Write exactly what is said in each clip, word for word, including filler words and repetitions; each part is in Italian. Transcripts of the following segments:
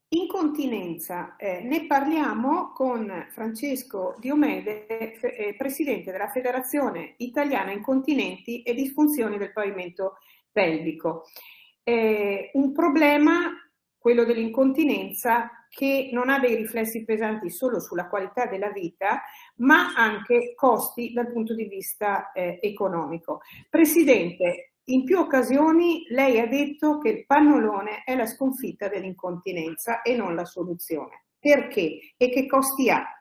Incontinenza, eh, ne parliamo con Francesco Diomede, eh, presidente della Federazione Italiana Incontinenti e Disfunzioni del Pavimento Pelvico. Eh, un problema, quello dell'incontinenza, che non ha dei riflessi pesanti solo sulla qualità della vita, ma anche costi dal punto di vista eh, economico. Presidente, in più occasioni lei ha detto che il pannolone è la sconfitta dell'incontinenza e non la soluzione. Perché? E che costi ha?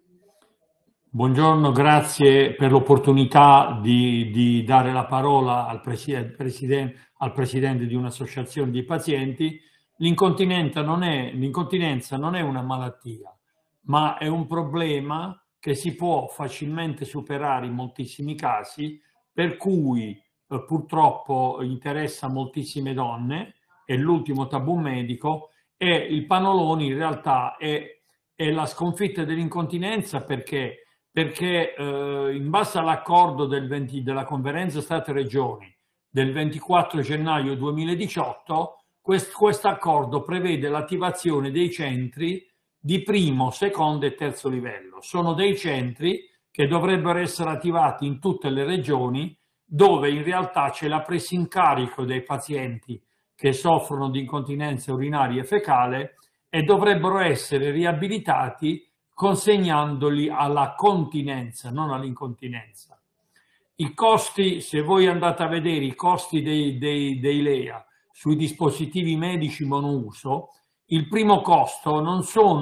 Buongiorno, grazie per l'opportunità di, di dare la parola al, preside, presidente, al presidente di un'associazione di pazienti. L'incontinenza non è, l'incontinenza non è una malattia, ma è un problema che si può facilmente superare in moltissimi casi, per cui eh, purtroppo interessa moltissime donne, è l'ultimo tabù medico, e il pannolone in realtà è, è la sconfitta dell'incontinenza perché perché eh, in base all'accordo del della conferenza Stato-Regioni del ventiquattro gennaio duemiladiciotto, questo accordo prevede l'attivazione dei centri di primo, secondo e terzo livello. Sono dei centri che dovrebbero essere attivati in tutte le regioni, dove in realtà c'è la presa in carico dei pazienti che soffrono di incontinenza urinaria e fecale e dovrebbero essere riabilitati consegnandoli alla continenza, non all'incontinenza. I costi, se voi andate a vedere i costi dei, dei, dei L E A sui dispositivi medici monouso, il primo costo non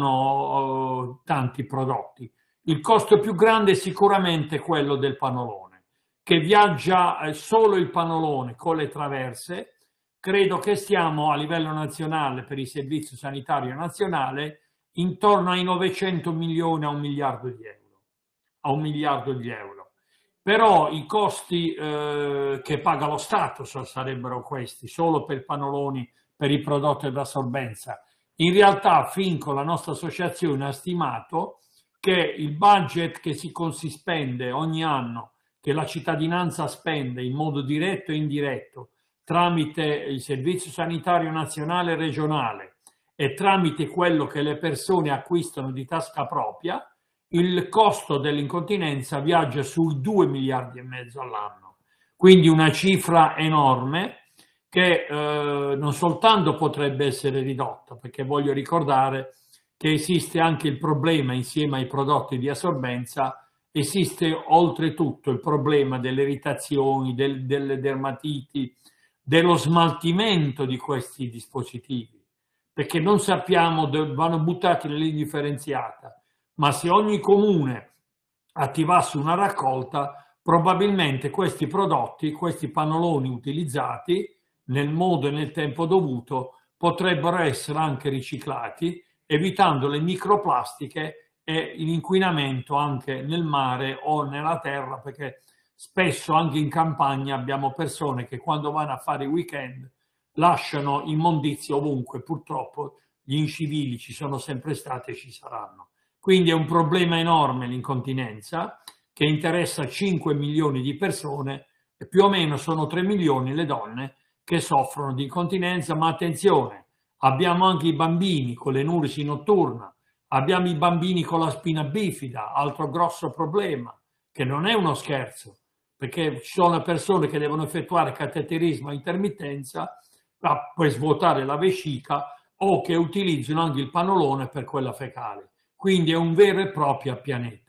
sono uh, tanti prodotti. Il costo più grande è sicuramente quello del pannolone, che viaggia eh, solo il pannolone con le traverse. Credo che stiamo a livello nazionale per il Servizio Sanitario Nazionale intorno ai novecento milioni a un miliardo di euro, a un miliardo di euro. Però i costi eh, che paga lo Stato sarebbero questi, solo per i pannoloni, per i prodotti ad assorbenza. In realtà Finco, la nostra associazione, ha stimato che il budget che si, si spende ogni anno, che la cittadinanza spende in modo diretto e indiretto, tramite il Servizio Sanitario Nazionale e Regionale, e tramite quello che le persone acquistano di tasca propria, il costo dell'incontinenza viaggia sui due miliardi e mezzo all'anno. Quindi una cifra enorme che eh, non soltanto potrebbe essere ridotta, perché voglio ricordare che esiste anche il problema, insieme ai prodotti di assorbenza, esiste oltretutto il problema delle irritazioni, del, delle dermatiti, dello smaltimento di questi dispositivi, perché non sappiamo, vanno buttati nell'indifferenziata, ma se ogni comune attivasse una raccolta, probabilmente questi prodotti, questi pannoloni utilizzati nel modo e nel tempo dovuto, potrebbero essere anche riciclati, evitando le microplastiche e l'inquinamento anche nel mare o nella terra, perché spesso anche in campagna abbiamo persone che quando vanno a fare i weekend lasciano immondizie ovunque. Purtroppo gli incivili ci sono sempre stati e ci saranno. Quindi è un problema enorme l'incontinenza, che interessa cinque milioni di persone e più o meno sono tre milioni le donne che soffrono di incontinenza. Ma attenzione, abbiamo anche i bambini con l'enuresi notturna, abbiamo i bambini con la spina bifida, altro grosso problema, che non è uno scherzo, perché ci sono persone che devono effettuare cateterismo a intermittenza per svuotare la vescica o che utilizzano anche il pannolone per quella fecale. Quindi è un vero e proprio appianeta.